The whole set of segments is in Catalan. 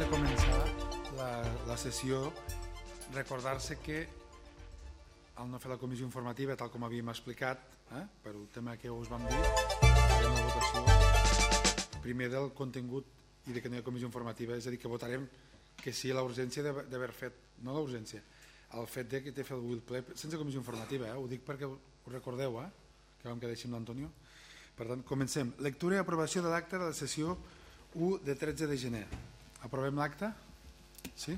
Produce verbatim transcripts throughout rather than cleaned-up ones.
de començar la, la sessió, recordar-se que al no fer la comissió informativa, tal com havíem explicat, eh, per el tema que us vam dir, farem la votació primer del contingut i de que no hi ha comissió informativa, és a dir, que votarem que sí a la urgència d'haver fet, no la urgència, el fet de que té fet el ple sense comissió informativa, eh? Ho dic perquè ho recordeu, eh? Que vam quedar així amb l'Antonio. Per tant, comencem. Lectura i aprovació de l'acte de la sessió u de tretze de gener. Aprovem l'acte? Sí?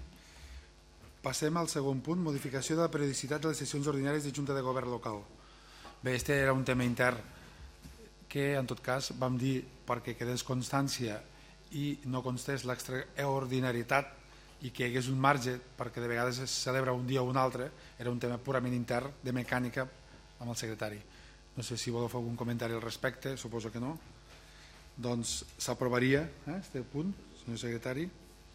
Passem al segon punt, modificació de la periodicitat de les sessions ordinàries de Junta de Govern local. Bé, este era un tema intern que en tot cas vam dir perquè quedés constància i no constés l'extraordinarietat i que hi hagués un marge perquè de vegades es celebra un dia o un altre, era un tema purament intern de mecànica amb el secretari. No sé si voleu fer algun comentari al respecte, suposo que no. Doncs s'aprovaria eh, este punt, senyor secretari.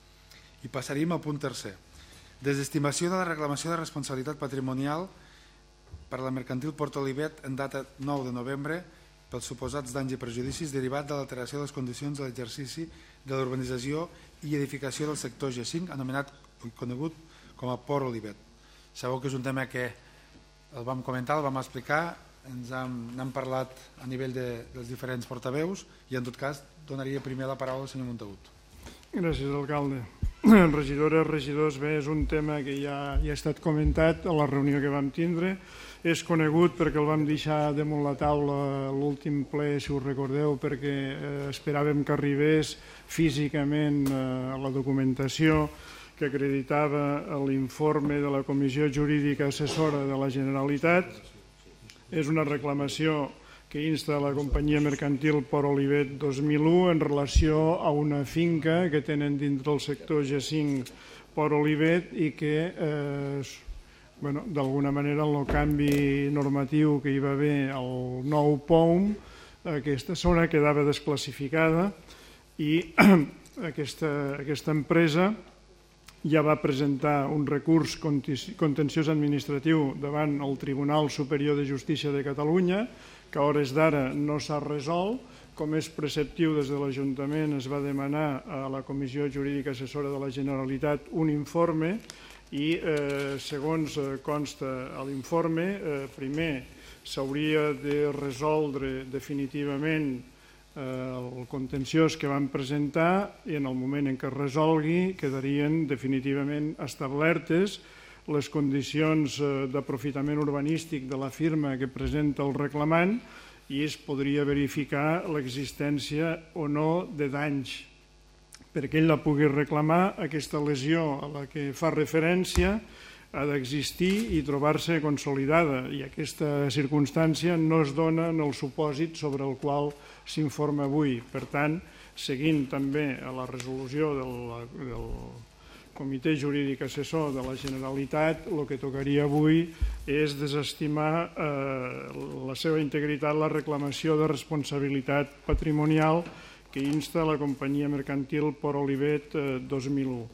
I passaríem al punt tercer. Desestimació de la reclamació de responsabilitat patrimonial per a la mercantil Port Olivet en data nou de novembre pels suposats danys i perjudicis derivat de l'alteració de les condicions de l'exercici de l'urbanització i edificació del sector G cinc, anomenat i conegut com a Port Olivet. Sabeu que és un tema que el vam comentar, el vam explicar, ens n'hem parlat a nivell de, dels diferents portaveus i en tot cas donaria primer la paraula al senyor Montagut. Gràcies, alcalde. Regidores, regidors, bé, és un tema que ja, ja ha estat comentat a la reunió que vam tindre. És conegut perquè el vam deixar damunt la taula l'últim ple, si us recordeu, perquè eh, esperàvem que arribés físicament eh, la documentació que acreditava l'informe de la Comissió Jurídica Assessora de la Generalitat. És una reclamació que insta a la companyia mercantil Port Olivet dos mil u en relació a una finca que tenen dintre el sector G cinc Port Olivet i que eh, bueno, d'alguna manera en el canvi normatiu que hi va haver al nou P O M, aquesta zona quedava desclassificada i aquesta, aquesta empresa ja va presentar un recurs contenciós administratiu davant el Tribunal Superior de Justícia de Catalunya, que a hores d'ara no s'ha resolt. Com és preceptiu, des de l'Ajuntament es va demanar a la Comissió Jurídica Assessora de la Generalitat un informe i, eh, segons consta a l'informe, eh, primer s'hauria de resoldre definitivament el contenciós que van presentar i en el moment en què es resolgui quedarien definitivament establertes les condicions d'aprofitament urbanístic de la firma que presenta el reclamant i es podria verificar l'existència o no de danys. Perquè ell la pugui reclamar, aquesta lesió a la que fa referència ha d'existir i trobar-se consolidada i aquesta circumstància no es dona en el supòsit sobre el qual s'informa avui. Per tant, seguint també a la resolució del, del Comitè Jurídic Assessor de la Generalitat, el que tocaria avui és desestimar eh, la seva integritat la reclamació de responsabilitat patrimonial que insta la companyia mercantil Port Olivet eh, dos mil u.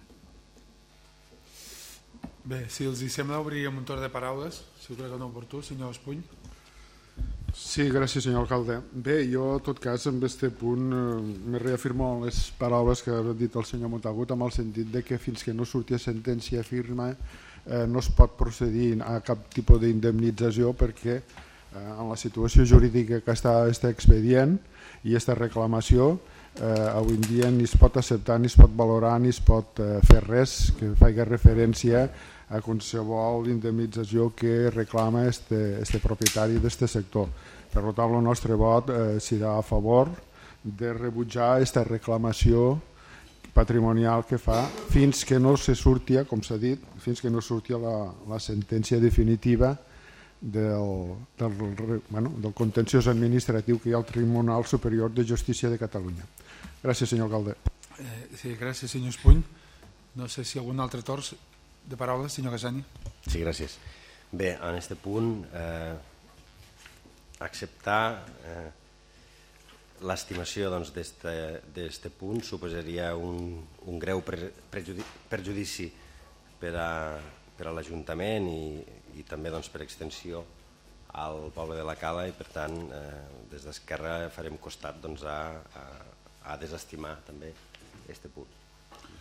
Bé, si els hi sembla, obriríem un torn de paraules, si ho crec que no oportú. Senyor Espuny. Sí, gràcies, senyor alcalde. Bé, jo, en tot cas, en aquest punt eh, me reafirmo les paraules que ha dit el senyor Montagut amb el sentit de que fins que no surti a sentència firme eh, no es pot procedir a cap tipus d'indemnització perquè eh, en la situació jurídica que està aquest expedient i aquesta reclamació eh, avui en dia ni es pot acceptar, ni es pot valorar, ni es pot eh, fer res que faci referència a qualsevol indemnització que reclama este, este propietari d'aquest sector. Per tant, el nostre vot eh, serà a favor de rebutjar aquesta reclamació patrimonial que fa fins que no se surti, com s'ha dit, fins que no surti la, la sentència definitiva del, del, bueno, del contenciós administratiu que hi ha al Tribunal Superior de Justícia de Catalunya. Gràcies, senyor alcalde. Eh, sí, gràcies, senyor Espuny. No sé si algun altre torn de paraules, senyor Casani. Sí, gràcies. Bé, en aquest punt, eh, acceptar eh, l'estimació d'aquest doncs, punt suposaria un, un greu pre, perjudici per a, per a l'Ajuntament i, i també doncs, per extensió al poble de la Cala i per tant eh, des d'Esquerra farem costat doncs, a, a, a desestimar també aquest punt.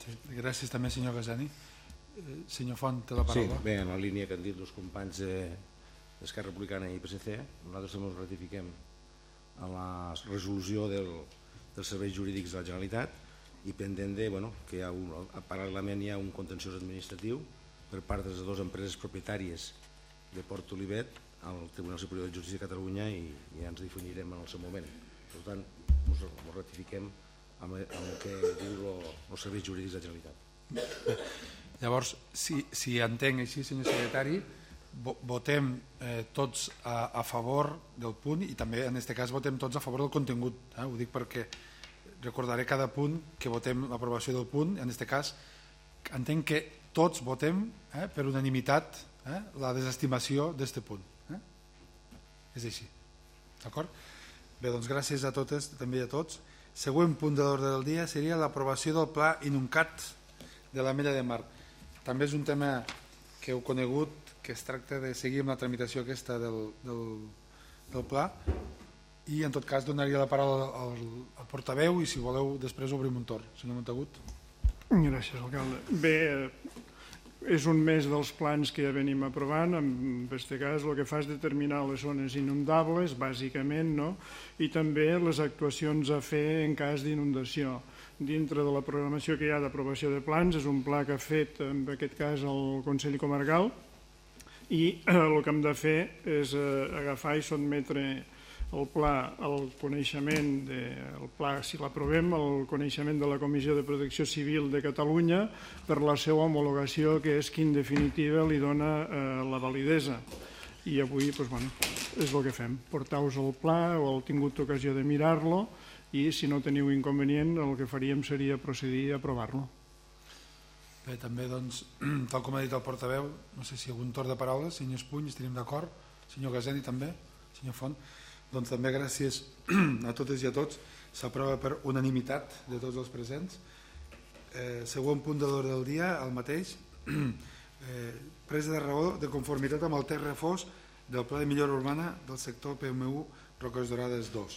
Gràcies també, senyor Gasani. Senyor Font, té la paraula. Sí, bé, en la línia que han dit els companys d'Esquerra Republicana i P S C, nosaltres també ens ratifiquem a la resolució del, dels serveis jurídics de la Generalitat i pendent de, bueno, que hi ha un, paral·lelament hi ha un contenciós administratiu per part de les dues empreses propietàries de Port Olivet al Tribunal Superior de Justícia de Catalunya i, i ja ens definirem en el seu moment. Per tant, ens ratifiquem amb el, amb el que diu els serveis jurídics de la Generalitat. Llavors, si, si entenc així, senyor secretari, votem eh, tots a, a favor del punt i també en aquest cas votem tots a favor del contingut. Eh? Ho dic perquè recordaré cada punt que votem l'aprovació del punt. En aquest cas, entenc que tots votem eh, per unanimitat eh, la desestimació d'aquest punt. Eh? És així. D'acord? Bé, doncs gràcies a totes, també a tots. Següent punt de l'ordre del dia seria l'aprovació del pla INUNCAT de l'Ametlla de Mar. També és un tema que heu conegut, que es tracta de seguir amb la tramitació aquesta del, del, del pla i en tot cas donaria la paraula al, al portaveu i si voleu després obrim un torn. Senyor Montagut. Gràcies, alcalde. Bé, és un més dels plans que ja venim aprovant. En aquest cas el que fa és determinar les zones inundables, bàsicament, no? I també les actuacions a fer en cas d'inundació. Dintre de la programació que hi ha d'aprovació de plans, és un pla que ha fet, en aquest cas, el Consell Comarcal i eh, el que hem de fer és eh, agafar i sotmetre el pla al coneixement, de, el pla, si l'aprovem, al coneixement de la Comissió de Protecció Civil de Catalunya per la seva homologació, que és qui en definitiva li dona eh, la validesa. I avui doncs, bueno, és el que fem, portar-vos el pla o heu tingut ocasió de mirar-lo i si no teniu inconvenient el que faríem seria procedir a aprovar-lo. Bé, també, doncs, tal com ha dit el portaveu, no sé si algun torn de paraules, senyor Espuny, estaríem d'acord, senyor Gasani també, senyor Font, doncs també gràcies a totes i a tots, s'aprova per unanimitat de tots els presents. Eh, següent punt de l'ordre del dia, el mateix, eh, presa de raó de conformitat amb el text refós del Pla de Millora Urbana del sector P M U Roques Dorades dos.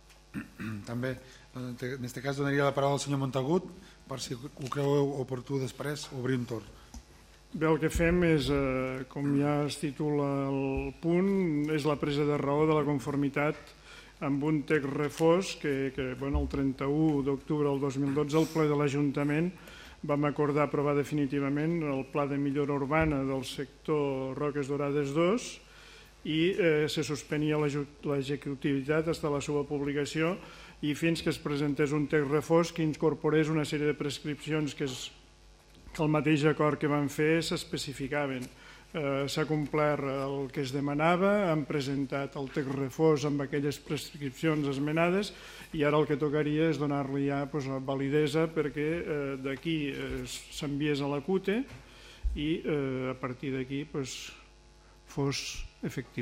També, en aquest cas, donaria la paraula al senyor Montagut per si ho creueu oportú després obrir un torn. Bé, el que fem és, eh, com ja es titula el punt, és la presa de raó de la conformitat amb un text refós que, que bueno, el trenta-u d'octubre del dos mil dotze el ple de l'Ajuntament vam acordar aprovar definitivament el Pla de Millora Urbana del sector Roques Dorades dos i eh, se suspenia l'executivitat fins a la seva publicació i fins que es presentés un text refós que incorporés una sèrie de prescripcions que, és, que el mateix acord que van fer s'especificaven. Eh, S'ha complert el que es demanava, han presentat el text refós amb aquelles prescripcions esmenades i ara el que tocaria és donar-li ja pues, la validesa perquè eh, d'aquí eh, s'enviés a la C U T E i eh, a partir d'aquí pues, fos efectiu.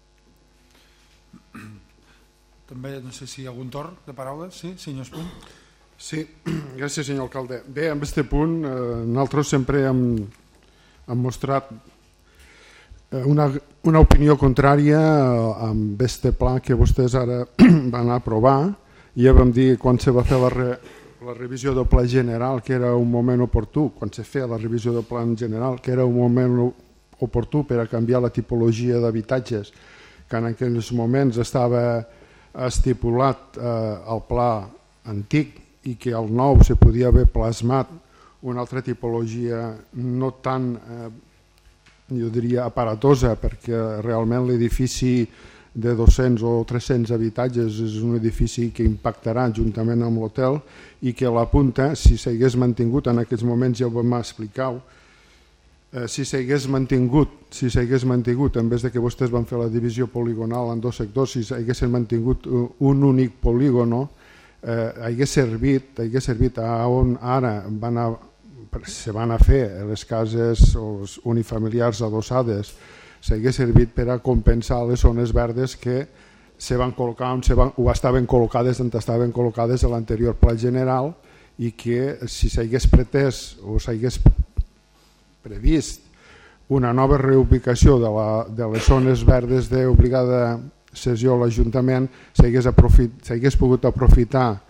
També, no sé si hi ha algun torn de paraules. Sí, senyor Espuny. Sí, gràcies senyor alcalde. Bé, en aquest punt eh, nosaltres sempre hem, hem mostrat una, una opinió contrària amb aquest pla que vostès ara van aprovar i ja vam dir quan se va fer la, re, la revisió del pla general que era un moment oportú, quan se feia la revisió del pla general que era un moment oportú per a canviar la tipologia d'habitatges que en aquells moments estava estipulat eh, el pla antic i que el nou se podia haver plasmat una altra tipologia no tan, eh, jo diria, aparatosa, perquè realment l'edifici de dos-cents o tres-cents habitatges és un edifici que impactarà juntament amb l'hotel i que la punta, si s'hagués mantingut, en aquests moments ja ho vam explicar, eh, si s'hagués mantingut, si s'hagués mantingut, en vez de que vostès van fer la divisió poligonal en dos sectors, si s'haguessin mantingut un únic polígono, Eh, hagués servit, hagués servit a on ara van a, se van a fer les cases unifamiliars adossades, s'hagués servit per a compensar les zones verdes que se van col·locar on se van, o estaven col·locades on estaven col·locades a l'anterior pla general i que si s'hagués pretès o s'hagués previst una nova reubicació de, la, de les zones verdes d'obligada sessió a l'Ajuntament s'hagués pogut aprofitar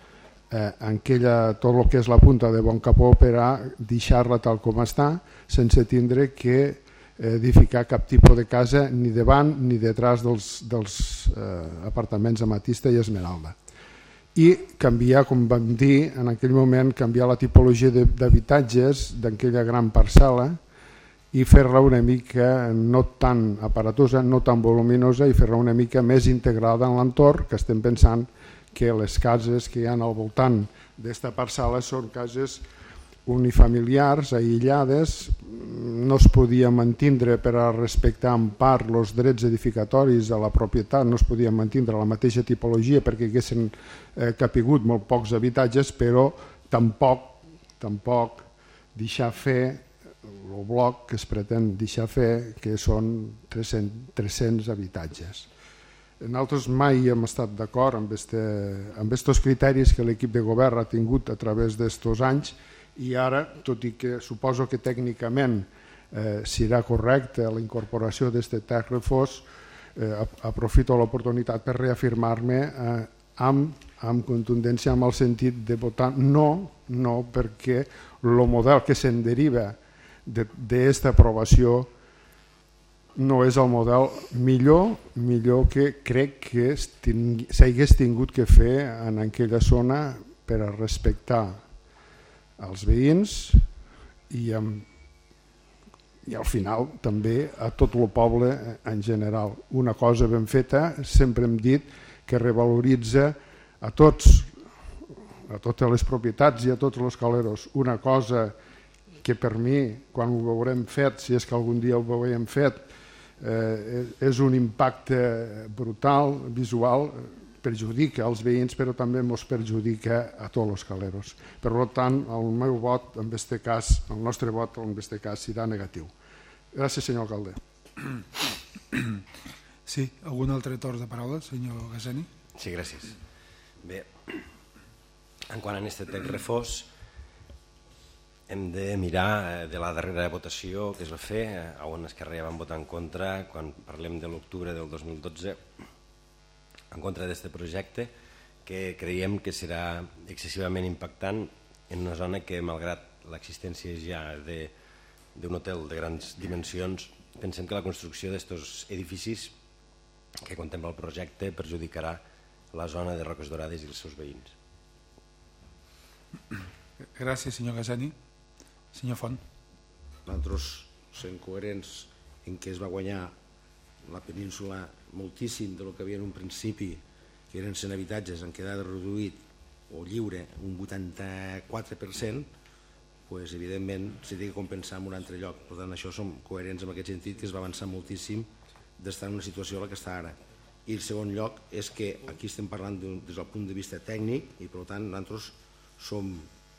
eh, en aquella, tot el que és la punta de Bon Capó per a deixar-la tal com està, sense tindre que edificar cap tipus de casa ni davant ni detrás dels, dels eh, apartaments Amatista i Esmeralda. I canviar, com vam dir, en aquell moment, canviar la tipologia d'habitatges d'aquella gran parcel·la i fer-la una mica no tan aparatosa, no tan voluminosa, i fer-la una mica més integrada en l'entorn, que estem pensant que les cases que hi ha al voltant d'esta parcel·la són cases unifamiliars, aïllades, no es podia mantindre per a respectar en part els drets edificatoris de la propietat, no es podia mantindre la mateixa tipologia perquè haguessin eh, capigut molt pocs habitatges, però tampoc, tampoc deixar fer el bloc que es pretén deixar fer, que són tres-cents habitatges. Nosaltres mai hem estat d'acord amb aquests criteris que l'equip de govern ha tingut a través d'estos anys, i ara, tot i que suposo que tècnicament eh, serà correcte la incorporació d'aquest text refós, eh, aprofito l'oportunitat per reafirmar-me eh, amb, amb contundència, amb el sentit de votar no, no perquè el model que se'n deriva d'aquesta aprovació no és el model millor, millor que crec que s'hagués tingut que fer en aquella zona per a respectar als veïns i, amb, i al final també a tot el poble en general. Una cosa ben feta, sempre hem dit que revaloritza a tots, a totes les propietats i a tots els caleros. Una cosa que per mi, quan ho veurem fet, si és que algun dia ho veurem fet, eh, és un impacte brutal, visual, perjudica als veïns, però també ens perjudica a tots els caleros. Per tant, el meu vot, en aquest cas, el nostre vot, en aquest cas, serà negatiu. Gràcies, senyor alcalde. Sí, algun altre torn de paraula, senyor Gaseni? Sí, gràcies. Bé, en quant a aquest text refós, hem de mirar de la darrera votació que es va fer, on Esquerra ja van votar en contra, quan parlem de l'octubre del dos mil dotze, en contra d'aquest projecte, que creiem que serà excessivament impactant en una zona que, malgrat l'existència ja d'un hotel de grans dimensions, pensem que la construcció d'aquests edificis que contempla el projecte perjudicarà la zona de Roques Dorades i els seus veïns. Gràcies, senyor Gaseni. Senyor Font. Nosaltres som coherents en què es va guanyar la península moltíssim del que havia en un principi, que eren cent habitatges, han quedat reduït o lliure un vuitanta-quatre per cent, doncs, evidentment s'ha de compensar en un altre lloc. Per tant, això som coherents en aquest sentit, que es va avançar moltíssim d'estar en una situació a la que està ara. I el segon lloc és que aquí estem parlant des del punt de vista tècnic i, per tant, nosaltres som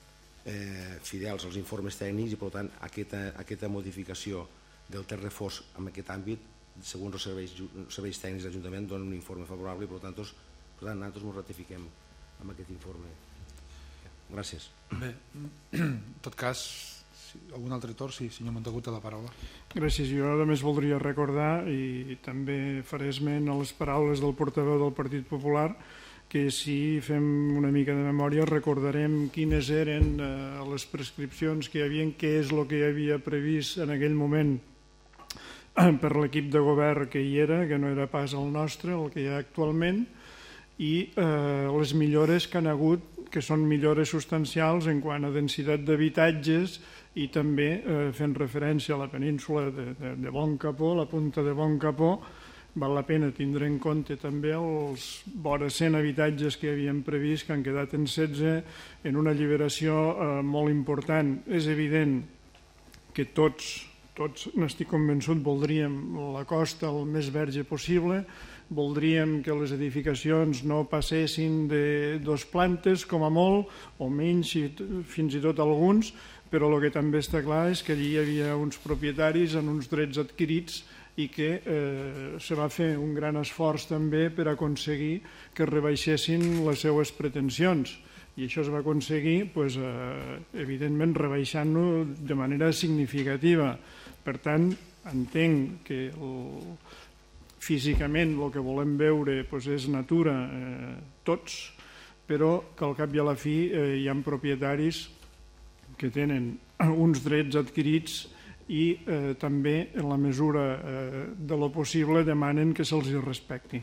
eh, fidels als informes tècnics i, per tant, aquesta, aquesta modificació del text refós en aquest àmbit, segons els serveis, serveis tècnics de l'Ajuntament, donen un informe favorable i, per tant, tos, per tant nosaltres ens ratifiquem amb aquest informe. Gràcies. Bé, en tot cas, algun altre torn? Sí, senyor Montagut, té la paraula. Gràcies. Jo només voldria recordar, i també faré esment a les paraules del portaveu del Partit Popular, que si fem una mica de memòria recordarem quines eren les prescripcions que hi havia, què és el que hi havia previst en aquell moment per l'equip de govern que hi era, que no era pas el nostre, el que hi ha actualment, i eh, les millores que han hagut, que són millores substancials en quant a densitat d'habitatges i també eh, fent referència a la península de, de, de Bon Capó, la punta de Bon Capó, val la pena tindre en compte també els vora cent habitatges que havíem previst, que han quedat en setze, en una alliberació eh, molt important. És evident que tots tots, n'estic convençut, voldríem la costa el més verge possible, voldríem que les edificacions no passessin de dos plantes com a molt, o menys, fins i tot alguns, però el que també està clar és que allí hi havia uns propietaris en uns drets adquirits i que eh, se va fer un gran esforç també per aconseguir que rebaixessin les seues pretensions. I això es va aconseguir, doncs, eh, evidentment, rebaixant-ho de manera significativa. Per tant, entenc que el, físicament el que volem veure doncs, és natura eh, tots, però que al cap i a la fi hi ha propietaris que tenen uns drets adquirits i també, en la mesura de lo possible, demanen que se'ls respecti.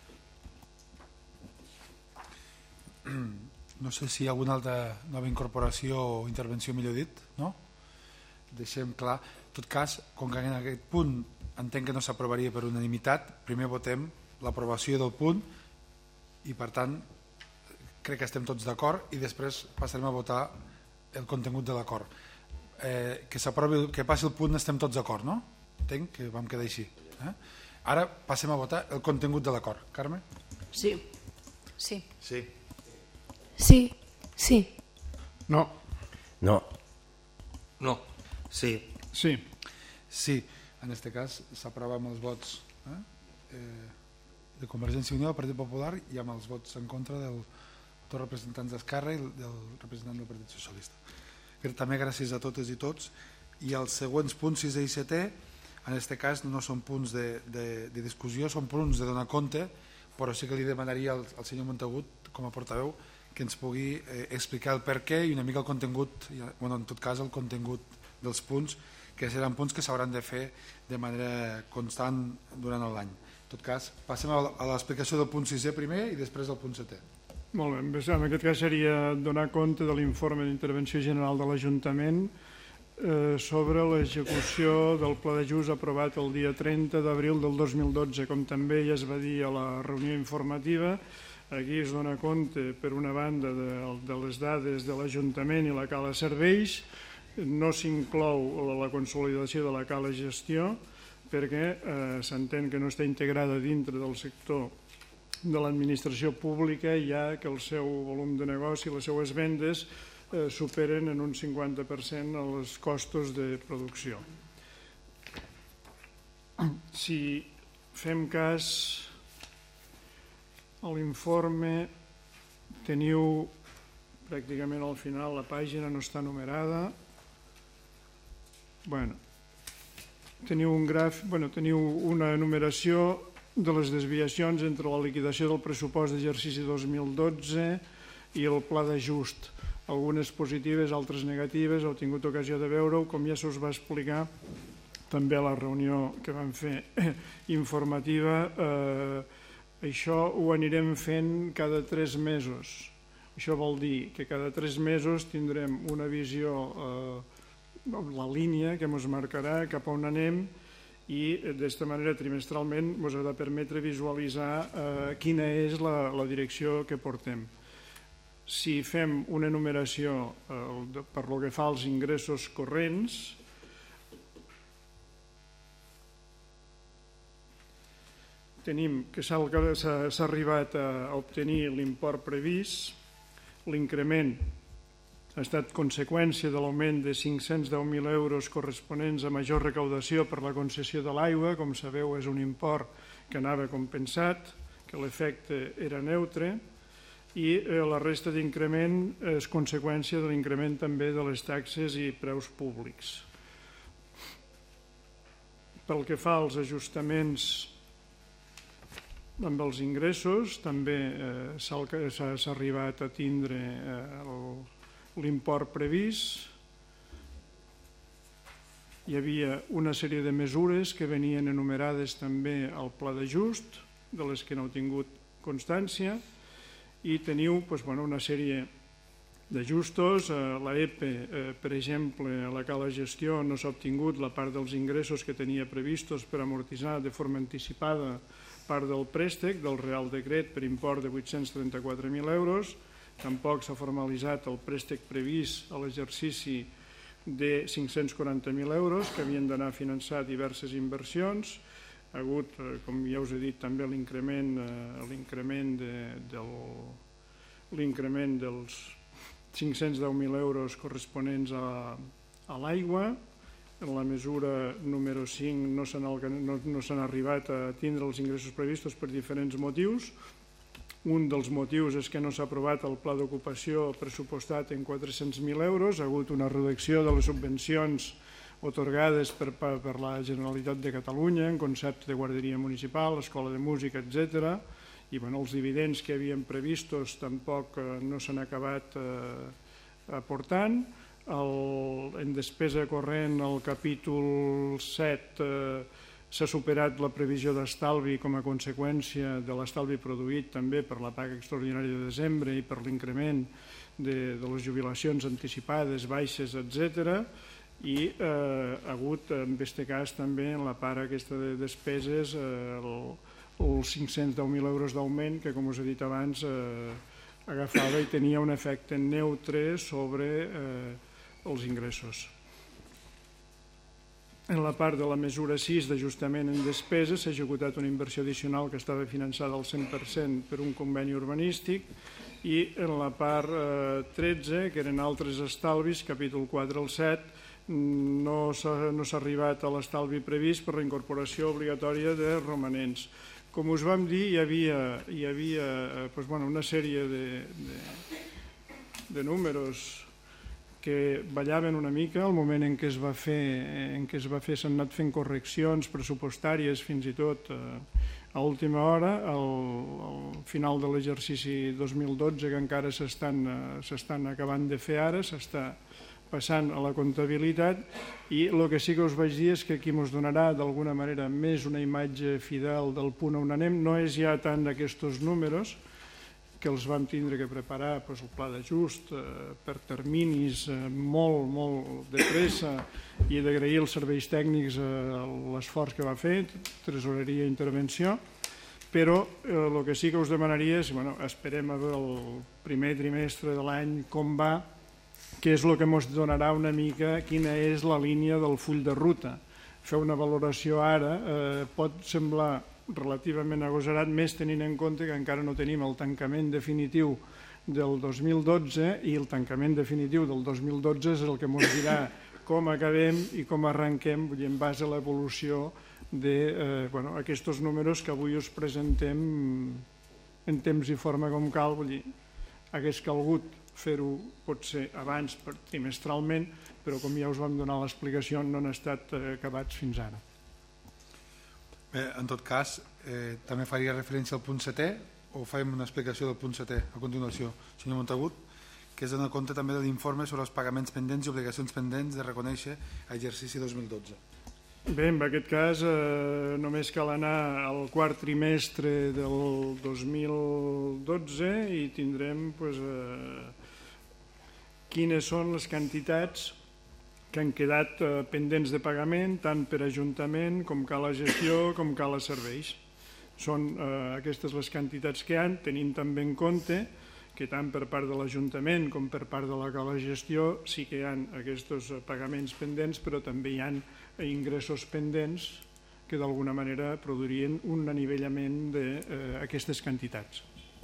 No sé si hi ha alguna altra nova incorporació o intervenció, millor dit, no? Deixem clar. En tot cas, com que en aquest punt entenc que no s'aprovaria per unanimitat, primer votem l'aprovació del punt i, per tant, crec que estem tots d'acord i després passarem a votar el contingut de l'acord. Eh, que s'aprovi, que passi el punt, estem tots d'acord, no? Entenc que vam quedar així. Eh? Ara passem a votar el contingut de l'acord. Carme? Sí. Sí. Sí. Sí. Sí. No. No. No. Sí. Sí. Sí. En aquest cas s'aprova amb els vots eh? Eh, de Convergència i Unió, del Partit Popular, i amb els vots en contra del, dels representants d'Esquerra i del representant del Partit Socialista. També gràcies a totes i tots. I els següents punts sis i setè, en aquest cas no són punts de, de, de discussió, són punts de donar compte, però sí que li demanaria al, al senyor Montagut, com a portaveu, que ens pugui eh, explicar el per què i una mica el contingut, bueno, en tot cas el contingut dels punts, que seran punts que s'hauran de fer de manera constant durant l'any. En tot cas, passem a l'explicació del punt sisè primer i després del punt setè. Molt bé, en aquest cas seria donar compte de l'informe d'intervenció general de l'Ajuntament eh, sobre l'execució del pla d'ajust aprovat el dia trenta d'abril del dos mil dotze. Com també ja es va dir a la reunió informativa, aquí es dona compte, per una banda, de, de les dades de l'Ajuntament i la cala serveis. No s'inclou la consolidació de la cala gestió perquè eh, s'entén que no està integrada dintre del sector de l'administració pública, ja que el seu volum de negoci, les seues vendes, eh, superen en un cinquanta per cent els costos de producció. Si fem cas a l'informe, teniu pràcticament al final, la pàgina no està numerada, bueno, teniu, un graf, bueno, teniu una numeració de les desviacions entre la liquidació del pressupost d'exercici dos mil dotze i el pla d'ajust. Algunes positives, altres negatives, heu tingut ocasió de veure-ho, com ja s'us va explicar també a la reunió que vam fer informativa. Eh, això ho anirem fent cada tres mesos. Això vol dir que cada tres mesos tindrem una visió, eh, la línia que ens marcarà cap a on anem, i d'aquesta manera trimestralment ens ha de permetre visualitzar eh, quina és la, la direcció que portem. Si fem una enumeració eh, per lo que fa als ingressos corrents, tenim que s'ha arribat a obtenir l'import previst, l'increment ha estat conseqüència de l'augment de cinc-cents deu mil euros corresponents a major recaudació per la concessió de l'aigua. Com sabeu, és un import que anava compensat, que l'efecte era neutre, i la resta d'increment és conseqüència de l'increment també de les taxes i preus públics. Pel que fa als ajustaments amb els ingressos, també s'ha arribat a tindre el l'import previst. Hi havia una sèrie de mesures que venien enumerades també al pla d'ajust, de les que no heu tingut constància, i teniu una sèrie d'ajustos. La E P E, per exemple, a la cala gestió no s'ha obtingut la part dels ingressos que tenia previstos per amortitzar de forma anticipada part del préstec del Real Decret per import de vuit-cents trenta-quatre mil euros. Tampoc s'ha formalitzat el préstec previst a l'exercici de cinc-cents quaranta mil euros que havien d'anar a finançar diverses inversions. Ha hagut, com ja us he dit, també l'increment dels cinc-cents deu mil euros corresponents a l'aigua. En la mesura número cinc no s'han arribat a tindre els ingressos previstos per diferents motius. Un dels motius és que no s'ha aprovat el pla d'ocupació pressupostat en quatre-cents mil euros. Ha hagut una reducció de les subvencions atorgades per la Generalitat de Catalunya en concepte de guarderia municipal, escola de música, etcètera. i bueno, els dividends que havien previstos tampoc eh, no s'han acabat eh, aportant. El, en despesa corrent, el capítol set, eh, s'ha superat la previsió d'estalvi com a conseqüència de l'estalvi produït també per la paga extraordinària de desembre i per l'increment de, de les jubilacions anticipades, baixes, etcètera. I eh, ha hagut, en aquest cas, també en la part aquesta de despeses, eh, el, els cinc-cents deu mil euros d'augment que, com us he dit abans, eh, agafava i tenia un efecte neutre sobre eh, els ingressos. En la part de la mesura sis d'ajustament en despeses s'ha executat una inversió addicional que estava finançada al cent per cent per un conveni urbanístic, i en la part eh, tretze, que eren altres estalvis, capítol quatre al set, no s'ha no s'ha arribat a l'estalvi previst per la incorporació obligatòria de romanents. Com us vam dir, hi havia, hi havia eh, doncs, bueno, una sèrie de, de, de números que ballaven una mica al moment en què es va fer, en què es va fer, s'han anat fent correccions pressupostàries fins i tot eh, a última hora, al, al final de l'exercici dos mil dotze, que encara s'estan eh, s'estan acabant de fer ara, s'està passant a la comptabilitat, i el que sí que us vaig dir és que aquí ens donarà d'alguna manera més una imatge fidel del punt on anem. No és ja tant d'aquests números, que els vam tindre que preparar doncs, el pla d'ajust eh, per terminis eh, molt, molt de pressa, i d'agrair als serveis tècnics eh, l'esforç que va fer, tresoreria i intervenció, però eh, el que sí que us demanaria és, bueno, esperem a veure el primer trimestre de l'any com va, que és el que ens donarà una mica quina és la línia del full de ruta. Fer una valoració ara eh, pot semblar relativament agosarat, més tenint en compte que encara no tenim el tancament definitiu del dos mil dotze, i el tancament definitiu del dos mil dotze és el que ens dirà com acabem i com arrenquem, vull dir, en base a l'evolució d'aquests eh, bueno, números que avui us presentem en temps i forma com cal. Vull dir, hagués calgut fer-ho potser abans, trimestralment, però com ja us vam donar l'explicació, no han estat eh, acabats fins ara. Bé, en tot cas, eh, també faria referència al punt setè, o farem una explicació del punt setè a continuació, senyor Montagut, que és donar compte també de l'informe sobre els pagaments pendents i obligacions pendents de reconèixer a exercici dos mil dotze. Bé, en aquest cas eh, només cal anar al quart trimestre del dos mil dotze i tindrem pues, eh, quines són les quantitats que han quedat eh, pendents de pagament, tant per Ajuntament com Cala Gestió com Cala Serveis. Són eh, aquestes les quantitats que hi ha, tenint també en compte que tant per part de l'Ajuntament com per part de la Cala Gestió sí que hi ha aquests pagaments pendents, però també hi ha ingressos pendents que d'alguna manera produirien un anivellament d'aquestes quantitats.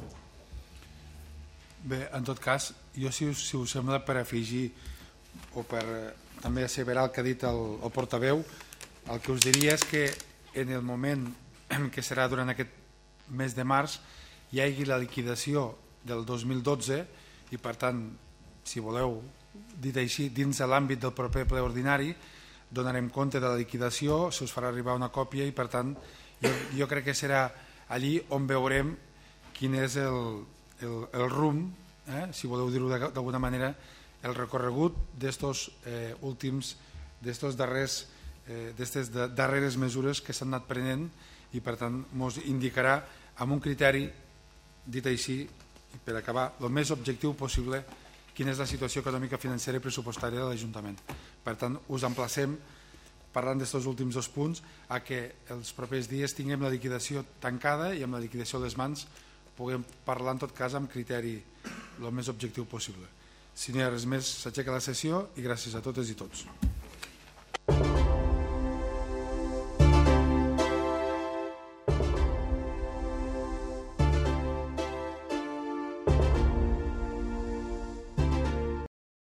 Bé, en tot cas, jo si us, si us sembla, per afegir o per també asseverar el que ha dit el, el portaveu, el que us diria és que en el moment que serà durant aquest mes de març hi hagi la liquidació del dos mil dotze i, per tant, si voleu, dit així, dins de l'àmbit del proper ple ordinari donarem compte de la liquidació, se us farà arribar una còpia i, per tant, jo, jo crec que serà allí on veurem quin és el, el, el rumb, eh, si voleu dir-ho d'alguna manera, el recorregut d'estos eh, últims, d'estos darrers, eh, d'estes darreres mesures que s'han anat prenent, i per tant ens indicarà amb un criteri, dit així, per acabar, el més objectiu possible, quina és la situació econòmica, financera i pressupostària de l'Ajuntament. Per tant, us emplacem, parlant d'estos últims dos punts, a que els propers dies tinguem la liquidació tancada i amb la liquidació a les mans puguem parlar en tot cas amb criteri el més objectiu possible. Si no hi ha res més, s'aixeca la sessió i gràcies a totes i tots.